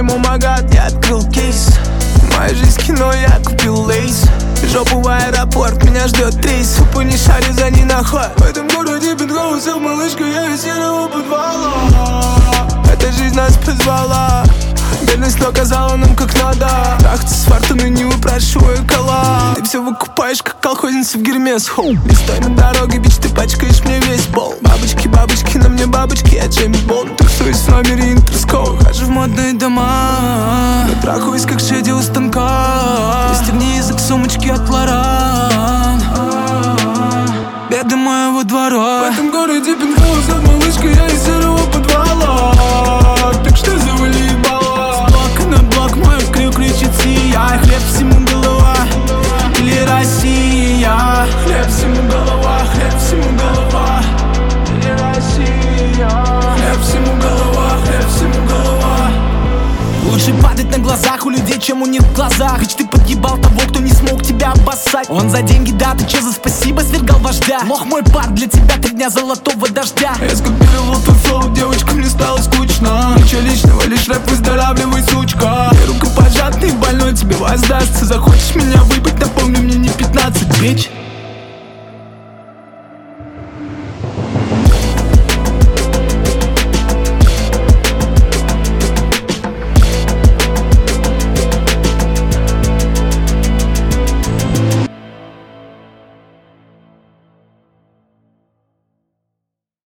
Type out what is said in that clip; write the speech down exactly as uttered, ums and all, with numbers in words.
о май гад, я открыл кейс. Моя жизнь кино, я купил лейс. Жопу в аэропорт, меня ждет рейс. Супу не шарю за ней нахуй. В этом городе пентхаусов, малышка, я из серого подвала. Эта жизнь нас позвала. Бедность показала нам как надо. Трахаться с фортуной не выпрашиваю кола. Ты все выкупаешь, как колхозница в Гермес. Хоу. Не стой на дороге, бич, ты пачкаешь мне весь пол. Бабочки, бабочки, на мне бабочки, я Джеймс Бонд. Тусуюсь в номере Интерскоу, хожу в модные дома. Я трахаюсь, как Шеди у станка. Пристегни язык сумочки от Лоран. Беды моего двора. В этом городе пентхаусов, малышка, я из серого подвала. Так что завали ебало. С блока на блок мой крик кричит сия. Хлеб всему голова или Россия. Хлеб всему голова, хлеб всему голова или Россия. Хлеб всему голова, хлеб всему голова. Лучше падать на глазах у людей, чем у них в глазах. Ведь ты подъебал того, кто не смог тебя обоссать. Он за деньги, да, ты че за спасибо свергал вождя. Лох мой пар, для тебя три дня золотого дождя. Я скопировал твой флоу, девочкам не стало скучно. Ничего личного, лишь рэп, выздоравливай, сучка. И рукопожатный больной тебе воздастся. Захочешь меня выпить, напомни мне не пятнадцать, бич.